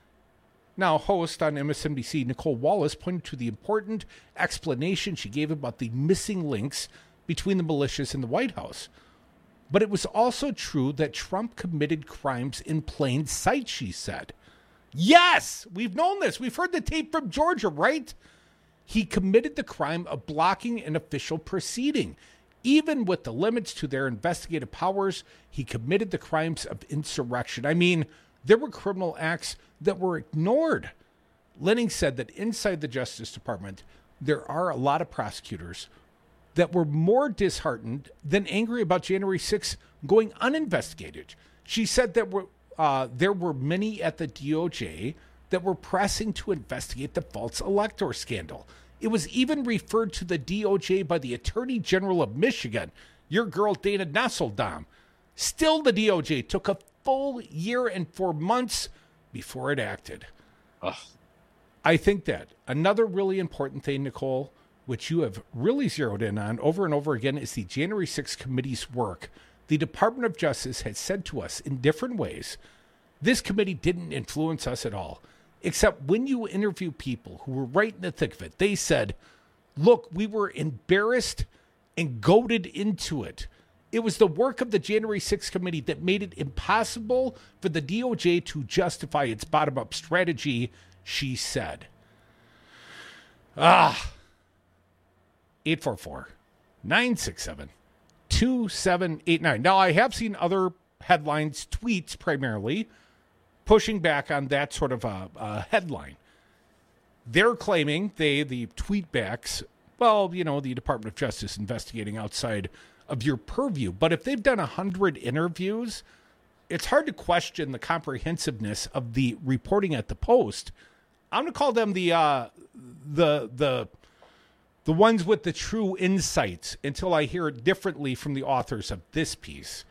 Now, host on MSNBC, Nicole Wallace, pointed to the important explanation she gave about the missing links between the militias and the White House. But it was also true that Trump committed crimes in plain sight, she said. Yes, we've known this. We've heard the tape from Georgia, right? He committed the crime of blocking an official proceeding. Even with the limits to their investigative powers, he committed the crimes of insurrection. I mean, there were criminal acts that were ignored. Leonnig said that inside the Justice Department, there are a lot of prosecutors that were more disheartened than angry about January 6th going uninvestigated. She said that there were many at the DOJ that were pressing to investigate the false elector scandal. It was even referred to the DOJ by the Attorney General of Michigan, your girl Dana Nessel-Dom. Still, the DOJ took a full year and 4 months before it acted. Ugh. I think that another really important thing, Nicole, which you have really zeroed in on over and over again, is the January 6th committee's work. The Department of Justice has said to us in different ways, this committee didn't influence us at all. Except when you interview people who were right in the thick of it, they said, look, we were embarrassed and goaded into it. It was the work of the January 6th committee that made it impossible for the DOJ to justify its bottom-up strategy, she said. 844-967-2789. Now, I have seen other headlines, tweets primarily, pushing back on that sort of a headline. They're claiming, the tweetbacks, well, you know, the Department of Justice investigating outside of your purview. But if they've done 100 interviews, it's hard to question the comprehensiveness of the reporting at the Post. I'm going to call them the ones with the true insights until I hear it differently from the authors of this piece.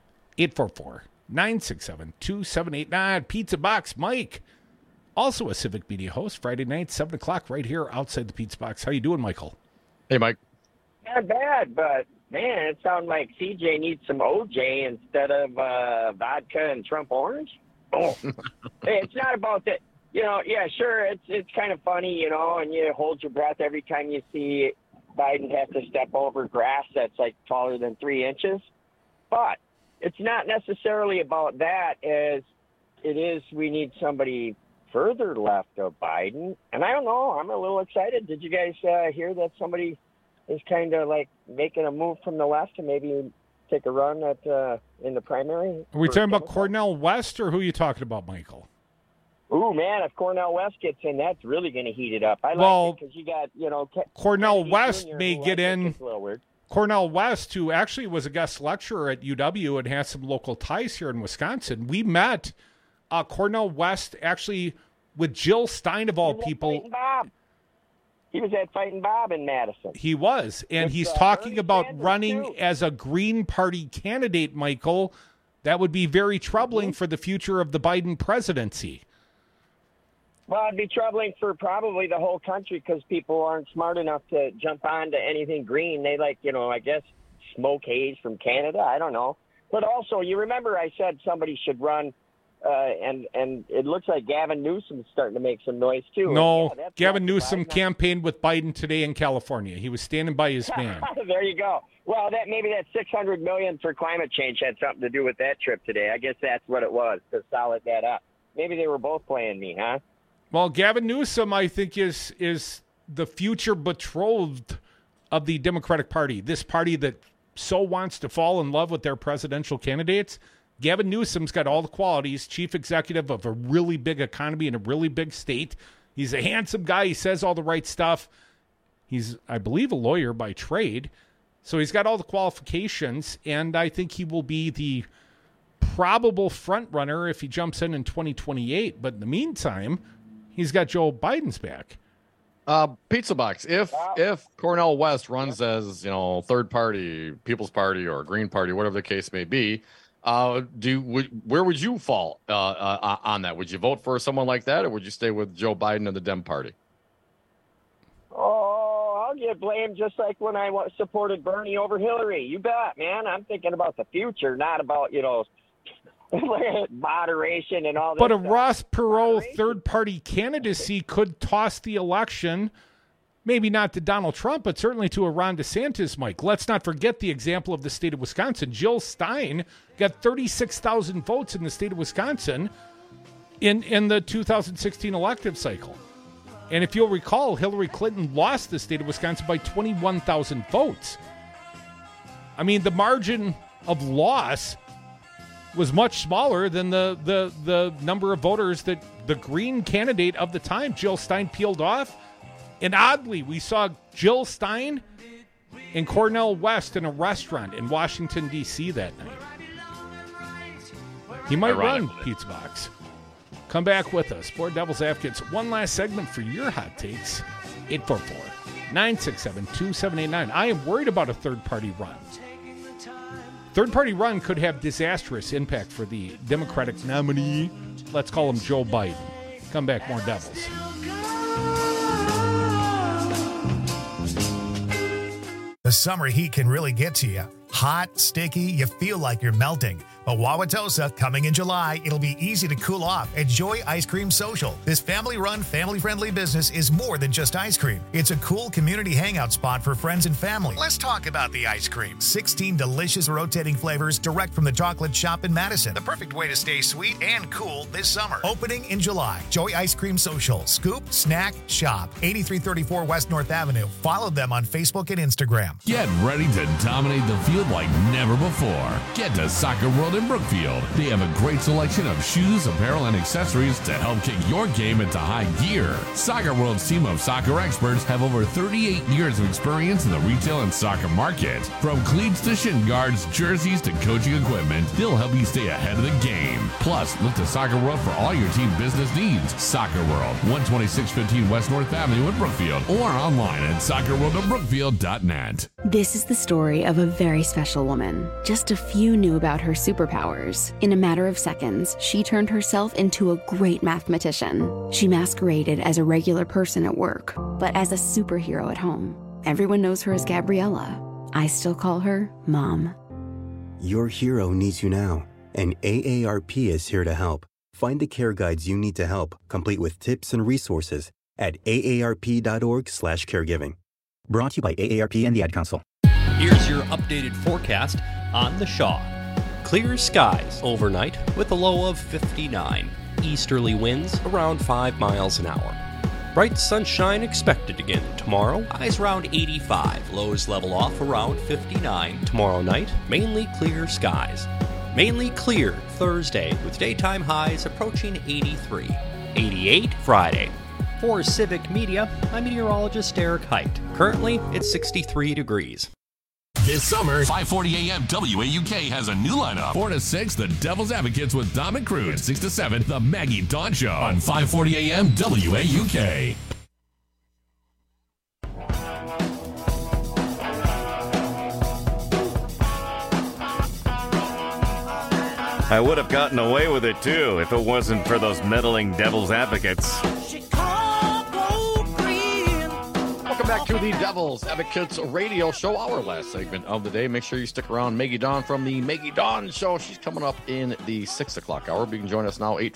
844-967-2789. Pizza Box Mike, also a Civic Media host, Friday night, 7 o'clock, right here outside the Pizza Box. How you doing, Michael? Hey, Mike. Not bad, but, man, it sounds like CJ needs some OJ instead of vodka and Trump Orange. Oh, hey, it's not about that. You know, yeah, sure, it's kind of funny, you know, and you hold your breath every time you see Biden have to step over grass that's like taller than 3 inches. But it's not necessarily about that as it is we need somebody further left of Biden. And I don't know, I'm a little excited. Did you guys hear that somebody is kind of like making a move from the left to maybe take a run at in the primary? Are we talking about Cornel West, or who are you talking about, Michael? Ooh, man, if Cornel West gets in, that's really going to heat it up. I like it because you got, Cornel Kennedy West Jr., may who get I think in. is a little weird. Cornel West, who actually was a guest lecturer at UW and has some local ties here in Wisconsin. We met Cornel West actually with Jill Stein, of all people. He was at Fighting Bob in Madison. He was, and he's talking about running as a Green Party candidate, Michael. That would be very troubling for the future of the Biden presidency. Well, it'd be troubling for probably the whole country because people aren't smart enough to jump on to anything green. They like, I guess, smoke haze from Canada. I don't know. But also, you remember I said somebody should run, and it looks like Gavin Newsom's starting to make some noise, too. No, yeah, Gavin Newsom campaigned with Biden today in California. He was standing by his man. There you go. Well, maybe that $600 million for climate change had something to do with that trip today. I guess that's what it was, to solid that up. Maybe they were both playing me, huh? Well, Gavin Newsom, I think, is the future betrothed of the Democratic Party, this party that so wants to fall in love with their presidential candidates. Gavin Newsom's got all the qualities, chief executive of a really big economy in a really big state. He's a handsome guy. He says all the right stuff. He's, I believe, a lawyer by trade. So he's got all the qualifications, and I think he will be the probable front runner if he jumps in 2028. But in the meantime, he's got Joe Biden's back. Pizza Box. If Cornel West runs as third party, People's Party or Green Party, whatever the case may be, where would you fall on that? Would you vote for someone like that, or would you stay with Joe Biden and the Dem Party? Oh, I'll get blamed just like when I supported Bernie over Hillary. You bet, man. I'm thinking about the future, not about moderation and all that. But a Ross Perot third-party candidacy could toss the election, maybe not to Donald Trump, but certainly to a Ron DeSantis, Mike. Let's not forget the example of the state of Wisconsin. Jill Stein got 36,000 votes in the state of Wisconsin in the 2016 elective cycle. And if you'll recall, Hillary Clinton lost the state of Wisconsin by 21,000 votes. I mean, the margin of loss was much smaller than the number of voters that the Green candidate of the time, Jill Stein, peeled off. And oddly, we saw Jill Stein and Cornel West in a restaurant in Washington, D.C. that night. He might run Pizza Box. Come back with us. Board Devil's Advocates. One last segment for your hot takes. 844-967-2789. I am worried about a third-party run. Third-party run could have disastrous impact for the Democratic nominee. Let's call him Joe Biden. Come back, more Devils. The summer heat can really get to you. Hot, sticky, you feel like you're melting. But Wauwatosa, coming in July, it'll be easy to cool off at Joy Ice Cream Social. This family-run, family-friendly business is more than just ice cream. It's a cool community hangout spot for friends and family. Let's talk about the ice cream. 16 delicious rotating flavors direct from the chocolate shop in Madison. The perfect way to stay sweet and cool this summer. Opening in July. Joy Ice Cream Social. Scoop, snack, shop. 8334 West North Avenue. Follow them on Facebook and Instagram. Get ready to dominate the field like never before. Get to Soccer World in Brookfield. They have a great selection of shoes, apparel, and accessories to help kick your game into high gear. Soccer World's team of soccer experts have over 38 years of experience in the retail and soccer market. From cleats to shin guards, jerseys to coaching equipment, they'll help you stay ahead of the game. Plus, look to Soccer World for all your team business needs. Soccer World, 12615 West North Avenue in Brookfield, or online at soccerworldofbrookfield.net. This is the story of a very special woman. Just a few knew about her superpowers. In a matter of seconds, she turned herself into a great mathematician. She masqueraded as a regular person at work, but as a superhero at home. Everyone knows her as Gabriella. I still call her Mom. Your hero needs you now, and AARP is here to help. Find the care guides you need to help, complete with tips and resources at aarp.org/caregiving. Brought to you by AARP and the Ad Council. Here's your updated forecast on the Shaw. clear skies overnight with a low of 59. Easterly winds around 5 miles an hour. Bright sunshine expected again tomorrow. Highs around 85. Lows level off around 59. Tomorrow night, mainly clear skies. Mainly clear Thursday with daytime highs approaching 83. 88 Friday. For Civic Media, I'm meteorologist Eric Height. Currently, it's 63 degrees. This summer, 540 AM WAUK has a new lineup. 4 to 6, The Devil's Advocates with Dom and Cruz. 6 to 7, The Maggie Dawn Show on 540 AM WAUK. I would have gotten away with it, too, if it wasn't for those meddling Devil's Advocates. Welcome back to the Devil's Advocates radio show, our last segment of the day. Make sure you stick around. Maggie Dawn from the Maggie Dawn Show. She's coming up in the 6 o'clock hour. You can join us now,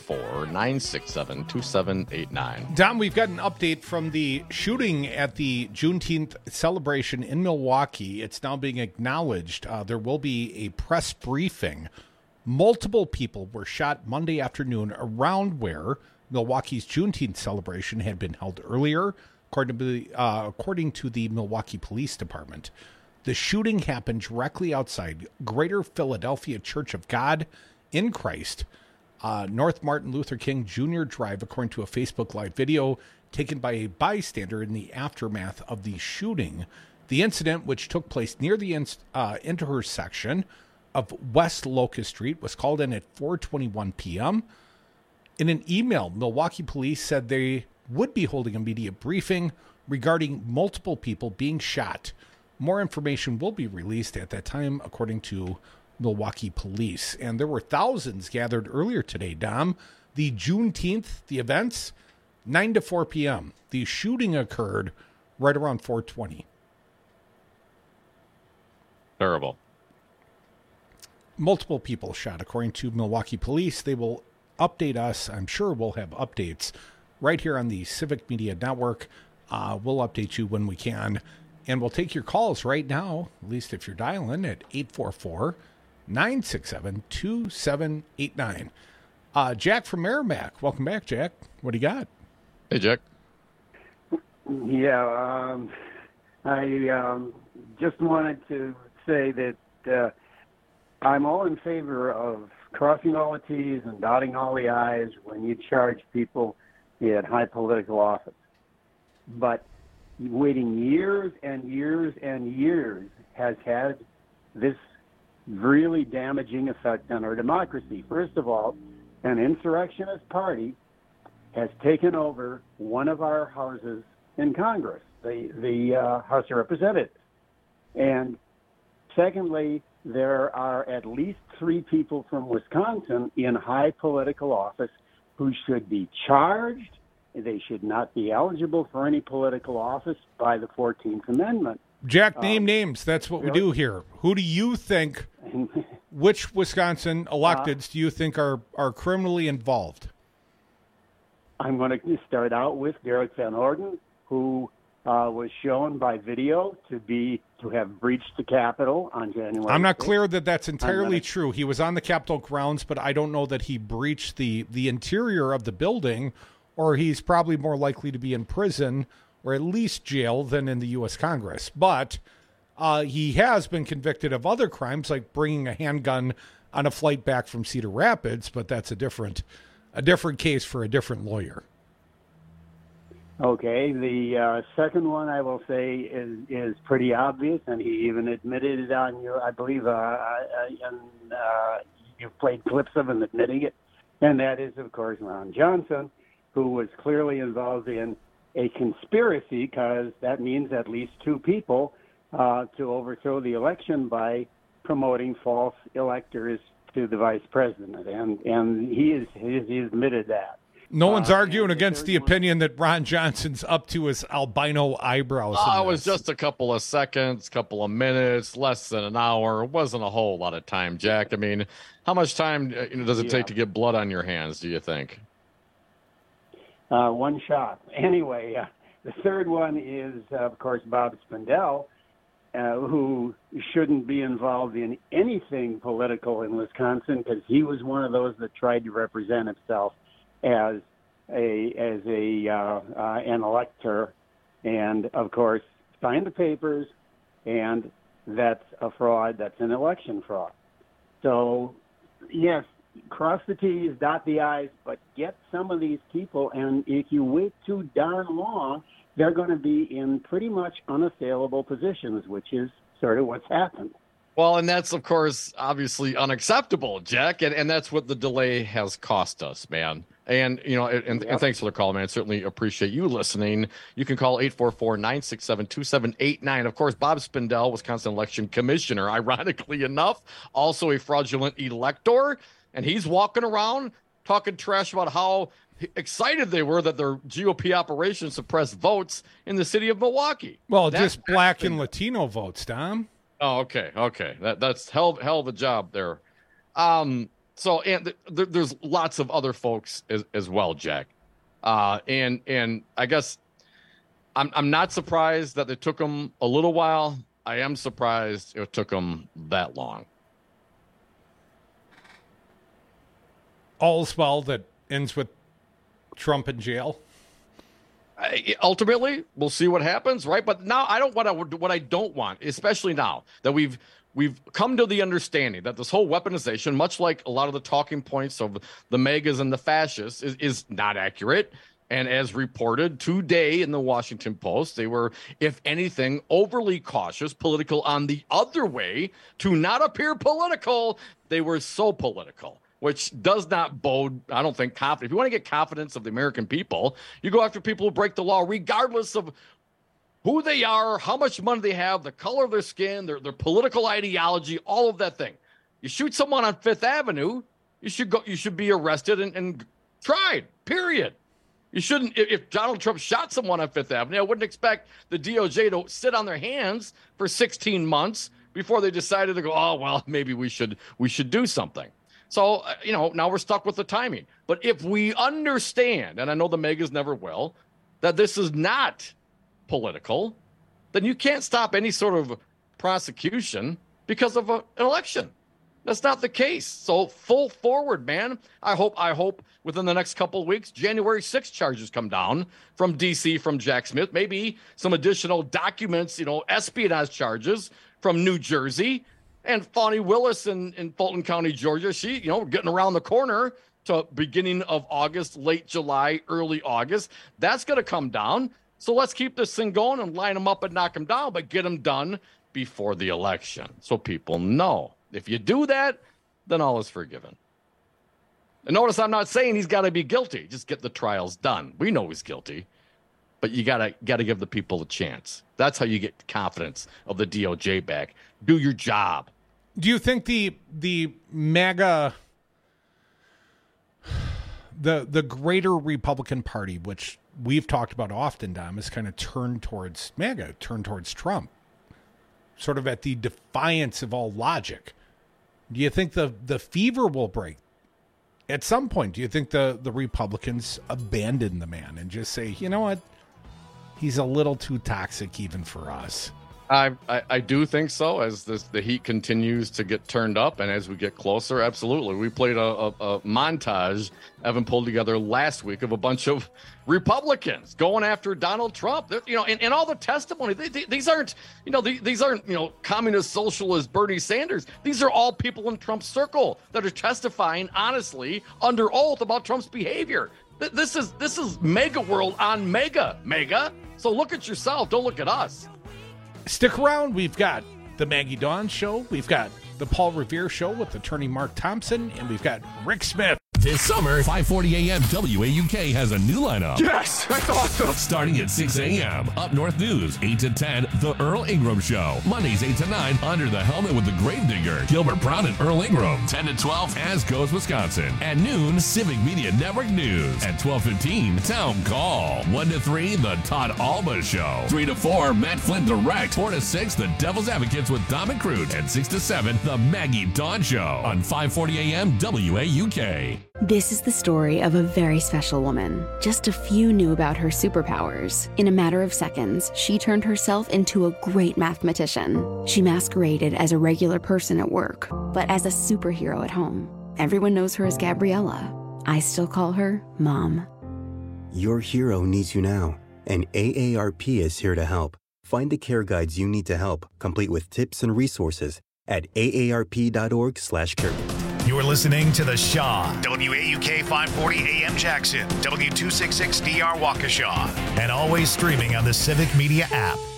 844-967-2789. Dom, we've got an update from the shooting at the Juneteenth celebration in Milwaukee. It's now being acknowledged. There will be a press briefing. Multiple people were shot Monday afternoon around where Milwaukee's Juneteenth celebration had been held earlier, according to the Milwaukee Police Department. The shooting happened directly outside Greater Philadelphia Church of God in Christ, North Martin Luther King Jr. Drive, according to a Facebook Live video taken by a bystander in the aftermath of the shooting. The incident, which took place near the intersection of West Locust Street, was called in at 4:21 p.m. In an email, Milwaukee police said they would be holding a media briefing regarding multiple people being shot. More information will be released at that time, according to Milwaukee police. And there were thousands gathered earlier today, Dom. The Juneteenth, the events, 9 to 4 p.m. The shooting occurred right around 4:20. Terrible. Multiple people shot, according to Milwaukee police. They will update us. I'm sure we'll have updates right here on the Civic Media Network. We'll update you when we can. And we'll take your calls right now, at least if you're dialing, at 844-967-2789. Jack from Merrimack. Welcome back, Jack. What do you got? Hey, Jack. Yeah, I just wanted to say that I'm all in favor of crossing all the T's and dotting all the I's when you charge people at high political office. But waiting years and years and years has had this really damaging effect on our democracy. First of all, an insurrectionist party has taken over one of our houses in Congress, the House of Representatives. And secondly, there are at least 3 people from Wisconsin in high political office who should be charged. They should not be eligible for any political office by the 14th Amendment. Jack, name names. That's what we do here. Who do you think, which Wisconsin electeds do you think are criminally involved? I'm going to start out with Derek Van Orden, who was shown by video to have breached the Capitol on January 6th. I'm not clear that that's entirely true. He was on the Capitol grounds, but I don't know that he breached the interior of the building, or he's probably more likely to be in prison or at least jail than in the U.S. Congress. But he has been convicted of other crimes, like bringing a handgun on a flight back from Cedar Rapids, but that's a different case for a different lawyer. Okay, the second one I will say is pretty obvious, and he even admitted it on your, I believe, you've played clips of him admitting it, and that is, of course, Ron Johnson, who was clearly involved in a conspiracy, because that means at least 2 people to overthrow the election by promoting false electors to the vice president, and he admitted that. No one's arguing against the opinion that Ron Johnson's up to his albino eyebrows. It was just a couple of seconds, couple of minutes, less than an hour. It wasn't a whole lot of time, Jack. I mean, how much time does it take to get blood on your hands, do you think? One shot. Anyway, the third one is, of course, Bob Spindell, who shouldn't be involved in anything political in Wisconsin because he was one of those that tried to represent himself as an elector, and of course signed the papers, and that's a fraud. That's an election fraud. So, yes, cross the T's, dot the I's, but get some of these people, and if you wait too darn long, they're going to be in pretty much unassailable positions, which is sort of what's happened. Well, and that's, of course, obviously unacceptable, Jack, and that's what the delay has cost us, man. And, you know, and thanks for the call, man. I certainly appreciate you listening. You can call 844-967-2789. Of course, Bob Spindell, Wisconsin Election Commissioner, ironically enough, also a fraudulent elector, and he's walking around talking trash about how excited they were that their GOP operation suppressed votes in the city of Milwaukee. Well, just black and Latino votes, Tom. Oh, okay. That's hell of a job there. So, and there's lots of other folks as well, Jack. And I guess I'm not surprised that it took them a little while. I am surprised it took them that long. All's well that ends with Trump in jail. Ultimately, we'll see what happens, right? But now what I don't want, especially now that we've come to the understanding that this whole weaponization, much like a lot of the talking points of the MAGAs and the fascists, is not accurate. And as reported today in the Washington Post, they were, if anything, overly cautious, political on the other way. To not appear political, they were so political, which does not bode, I don't think, confidence. If you want to get confidence of the American people, you go after people who break the law, regardless of who they are, how much money they have, the color of their skin, their political ideology, all of that thing. You shoot someone on Fifth Avenue, you should be arrested and tried, period. You shouldn't, if Donald Trump shot someone on Fifth Avenue, I wouldn't expect the DOJ to sit on their hands for 16 months before they decided to go, oh, well, maybe we should do something. So, now we're stuck with the timing. But if we understand, and I know the MAGAs never will, that this is not political, then you can't stop any sort of prosecution because of an election. That's not the case. So full forward, man. I hope within the next couple of weeks, January 6th charges come down from D.C., from Jack Smith, maybe some additional documents, espionage charges from New Jersey. And Fani Willis in Fulton County, Georgia, she, getting around the corner to beginning of August, late July, early August. That's going to come down. So let's keep this thing going and line them up and knock them down, but get them done before the election so people know. If you do that, then all is forgiven. And notice I'm not saying he's got to be guilty. Just get the trials done. We know he's guilty, but you gotta give the people a chance. That's how you get confidence of the DOJ back. Do your job. Do you think the MAGA, the greater Republican Party, which we've talked about often, Dom, is kind of turned towards MAGA, turned towards Trump, sort of at the defiance of all logic? Do you think the fever will break at some point? Do you think the Republicans abandon the man and just say, you know what, he's a little too toxic even for us? I do think so. As the heat continues to get turned up and as we get closer, absolutely. We played a montage Evan pulled together last week of a bunch of Republicans going after Donald Trump. And all the testimony. These aren't communist socialist Bernie Sanders. These are all people in Trump's circle that are testifying honestly under oath about Trump's behavior. This is mega world on mega. So look at yourself. Don't look at us. Stick around. We've got the Maggie Dawn Show. We've got the Paul Revere Show with attorney Mark Thompson. And we've got Rick Smith. This summer, 540 AM WAUK has a new lineup. Yes, that's awesome. Starting at 6 a.m., Up North News, 8 to 10, The Earl Ingram Show. Mondays, 8 to 9, Under the Helmet with the Gravedigger, Gilbert Brown and Earl Ingram. 10 to 12, As Goes Wisconsin. At noon, Civic Media Network News. At 12:15, Town Call. 1 to 3, The Todd Alba Show. 3 to 4, Matt Flynn Direct. 4 to 6, The Devil's Advocates with Dom and Crute. And 6 to 7, The Maggie Dawn Show on 540 AM WAUK. This is the story of a very special woman. Just a few knew about her superpowers. In a matter of seconds, she turned herself into a great mathematician. She masqueraded as a regular person at work, but as a superhero at home. Everyone knows her as Gabriella. I still call her Mom. Your hero needs you now, and AARP is here to help. Find the care guides you need to help, complete with tips and resources at aarp.org/care. You're listening to The Shaw, WAUK 540 AM Jackson, W266DR Waukesha, and always streaming on the Civic Media app.